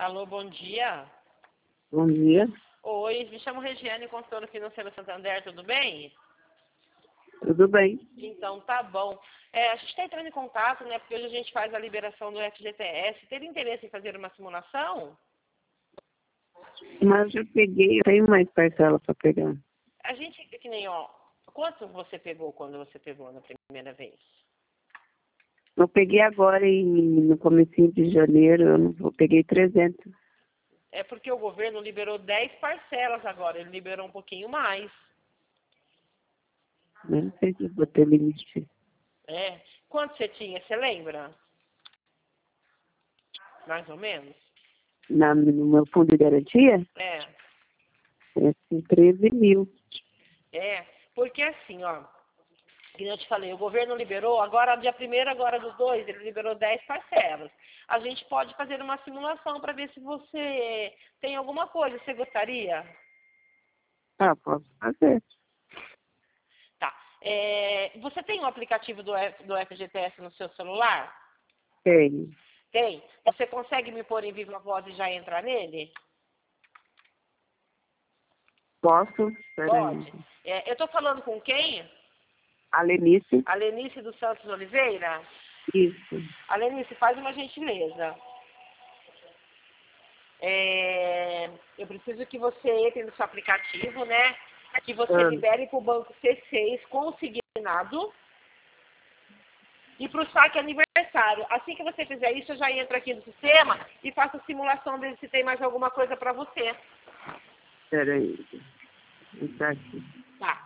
Alô, bom dia. Bom dia, Oi, me chamo Regiane, consultora financeira Santander, tudo bem? tudo bem? Então, tá bom. A gente está entrando em contato, né, porque hoje a gente faz a liberação do FGTS. Teria interesse em fazer uma simulação? Mas eu peguei, eu tenho mais parcela para pegar. A gente, que nem, ó, quanto você pegou quando você pegou na primeira vez? Eu peguei agora no comecinho de janeiro, eu peguei 300. É porque o governo liberou 10 parcelas agora, ele liberou um pouquinho mais. Eu não sei se eu vou ter limite. É. Quanto você tinha, você lembra? Mais ou menos? No meu fundo de garantia, É. é assim, 13 mil. Porque assim, ó, que eu te falei, o governo liberou, agora dia 1º, agora dos 2, ele liberou 10 parcelas. A gente pode fazer uma simulação para ver se você tem alguma coisa, você gostaria? Ah, posso fazer. Tá. Você tem um aplicativo do FGTS no seu celular? Tenho. Tem. Você consegue me pôr em viva voz e já entrar nele? Posso? Peraí. Pode. Eu estou falando com quem? A Lenice? A Lenice dos Santos Oliveira? Isso. A Lenice, faz uma gentileza. Eu preciso que você entre no seu aplicativo, né? Que você Ah, libere para o banco C6 consignado e para o saque aniversário. Assim que você fizer isso, eu já entro aqui no sistema e faço a simulação dele se tem mais alguma coisa para você. peraí. Está aqui. Tá.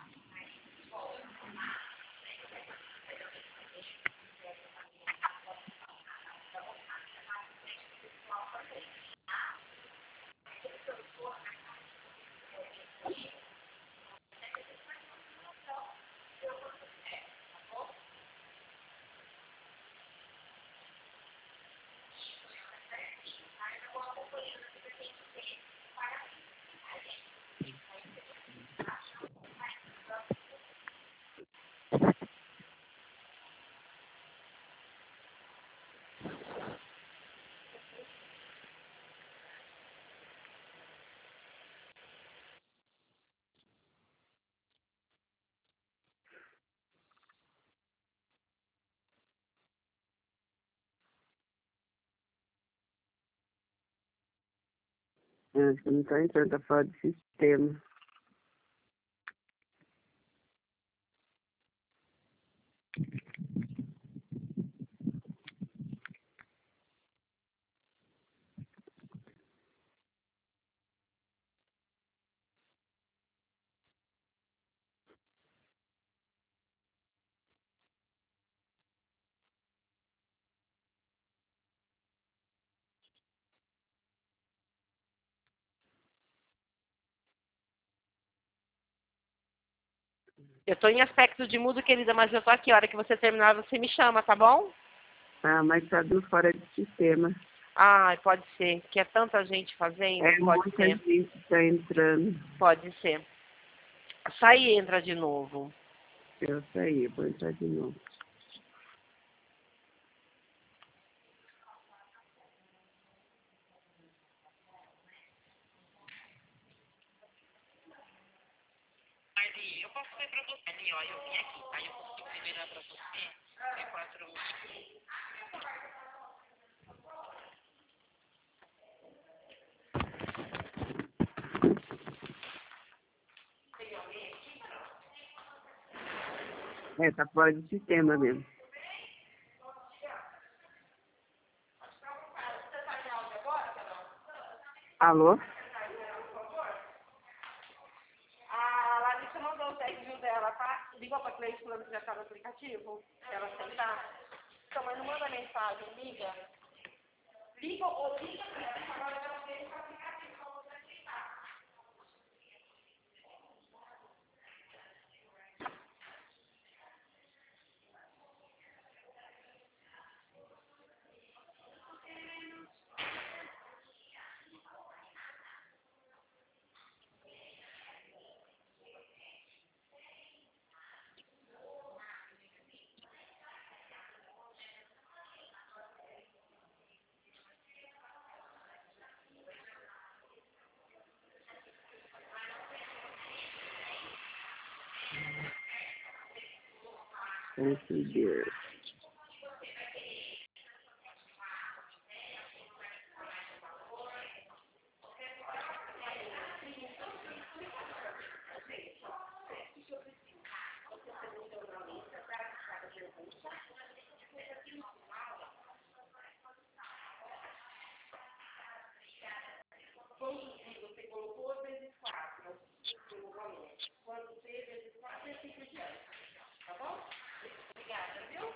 Acho que não está entrando, está fora do sistema. Eu estou em aspecto de mudo, querida, mas eu estou aqui. A hora que você terminar, você me chama, tá bom? Ah, mas está fora do sistema. Ah, pode ser. Que é tanta gente fazendo, É pode muita ser. gente que está entrando. Pode ser. Sai e entra de novo. Eu saí, vou entrar de novo. Eu posso ver pra você ali, ó. Eu vim aqui, tá? Eu consigo liberar pra você. É 4 É, tá fora do sistema mesmo. Alô? A Larissa mandou os 10 mil dela, tá? Ligou pra Cleiton falando que já tá no aplicativo. Pra ela aceitar. Então, mas não manda mensagem, liga. Liga ou liga pra agora ela fez o aplicativo pra você aceitar. Conseguir. Você colocou vezes 4 no valor. Quando C vezes 4 é 5 dias. Tá bom? Obrigada, viu?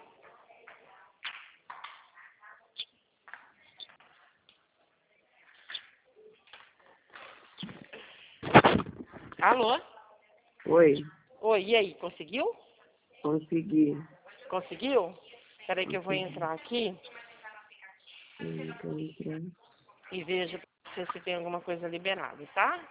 Alô? Oi, Oi, e aí, conseguiu? consegui. Conseguiu? Peraí que eu vou Consegui. entrar aqui Tô entrando. e vejo se tem alguma coisa liberada, tá?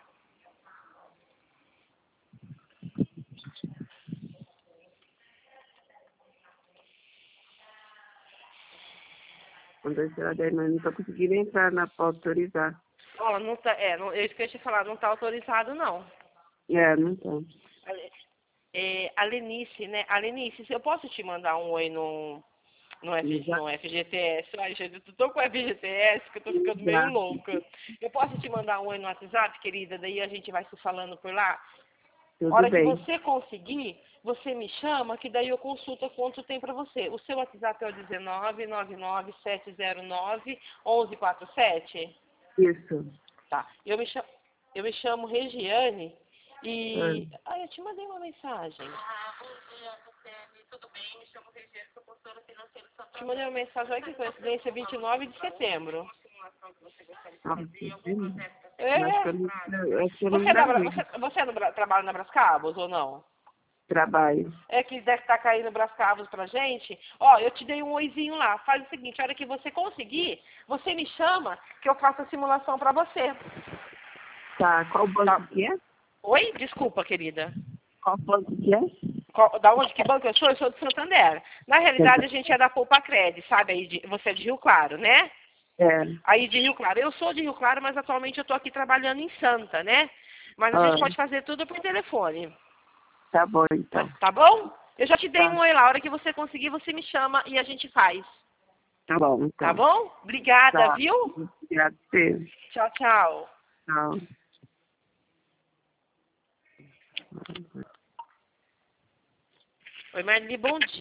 Quando eu entrar daí, mas não tô conseguindo entrar pra autorizar. Ó, não tá, eu esqueci de falar, não tá autorizado não. Não tô. A Lenice, né? A Lenice, eu posso te mandar um oi Já, no FGTS? Ai, gente, eu tô com o FGTS que eu tô ficando meio já. louca. Eu posso te mandar um oi no WhatsApp, querida? Daí a gente vai se falando por lá. A Tudo hora que bem. você conseguir, você me chama, que daí eu consulto quanto tem pra você. O seu WhatsApp é o 19997091147? Isso. Tá. Eu me chamo Regiane Ah, e... Ai, eu te mandei uma mensagem. Bom dia, Luciane. Tudo bem? Me chamo Regiane, sou consultora financeira do Santander. Te mandei uma mensagem, olha que coincidência, 29 de setembro. nossa, É. acho que eu não gravei. Você trabalha na Brascabos ou não? Trabalho. É que deve estar caindo Brascabos pra gente. Ó, eu te dei um oizinho lá. Faz o seguinte, a hora que você conseguir, você me chama que eu faço a simulação pra você. Tá, qual banco Tá. que é? Oi? Desculpa, querida. Qual banco que é? Da onde que banco eu sou? Eu sou de Santander. Na realidade, a gente é da Poupa Cred, sabe? Você é de Rio Claro, né? É. Aí de Rio Claro. Eu sou de Rio Claro, mas atualmente eu tô aqui trabalhando em Santa, né? Mas a Ah, gente pode fazer tudo por telefone. tá bom então. Tá bom? Eu já te dei Tá, um oi lá. A hora que você conseguir, você me chama e a gente faz. tá bom Tá então. bom? Obrigada, Tá. viu? Obrigado, você. Tchau, tchau. Tchau. Oi, Marli, bom dia.